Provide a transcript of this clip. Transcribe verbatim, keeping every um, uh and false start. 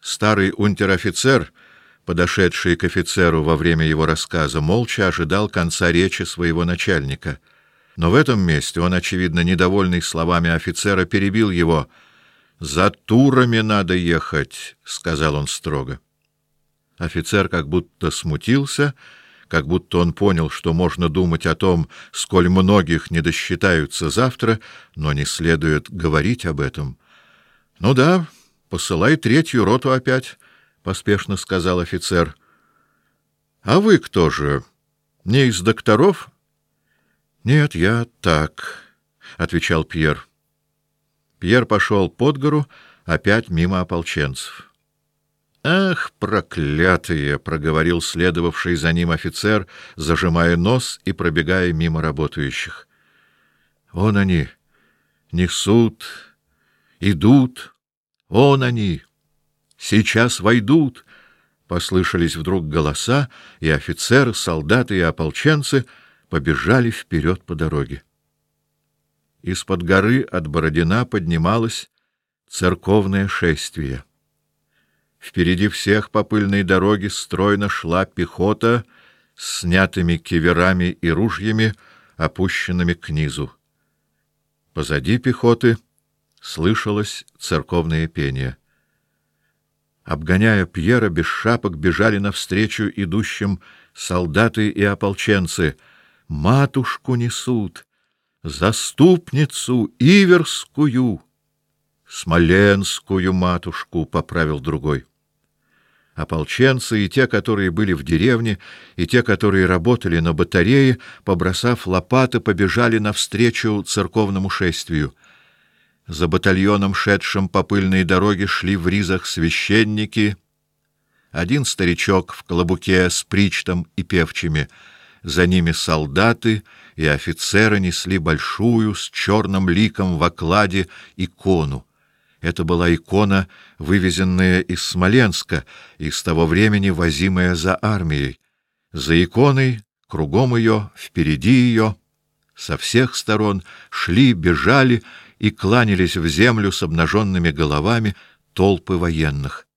Старый унтер-офицер, подошедший к офицеру во время его рассказа, молча ожидал конца речи своего начальника. Но в этом месте он, очевидно, недовольный словами офицера, перебил его. «За турами надо ехать», — сказал он строго. Офицер как будто смутился, как будто он понял, что можно думать о том, сколь многих не досчитаются завтра, но не следует говорить об этом. «Ну да, посылай третью роту опять», — поспешно сказал офицер. «А вы кто же? Не из докторов?» «Нет, я так», — отвечал Пьер. Пьер пошел под гору, опять мимо ополченцев. «Ах, проклятые!» — проговорил следовавший за ним офицер, зажимая нос и пробегая мимо работающих. «Вон они, несут, идут, вон они, сейчас войдут!» Послышались вдруг голоса, и офицеры, солдаты и ополченцы побежали вперед по дороге. Из-под горы от Бородина поднималось церковное шествие. Впереди всех по пыльной дороге стройно шла пехота с снятыми киверами и ружьями, опущенными к низу. Позади пехоты слышалось церковное пение. Обгоняя Пьера, без шапок бежали навстречу идущим солдаты и ополченцы. «Матушку несут! Заступницу Иверскую!» «Смоленскую матушку», — поправил другой. Ополченцы, и те, которые были в деревне, и те, которые работали на батарее, побросав лопаты, побежали навстречу церковному шествию. За батальоном, шедшим по пыльной дороге, шли в ризах священники. Один старичок в клобуке с причтом и певчими. За ними солдаты и офицеры несли большую с черным ликом в окладе икону. Это была икона, вывезенная из Смоленска и с того времени возимая за армией. За иконой, кругом ее, впереди ее, со всех сторон шли, бежали и кланялись в землю с обнаженными головами толпы военных.